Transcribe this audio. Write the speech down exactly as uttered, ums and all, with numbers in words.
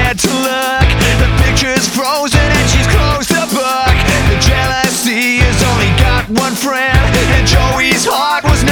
scared to look. The picture's frozen and she's closed the book. The jealousy has only got one friend, and Joey's heart was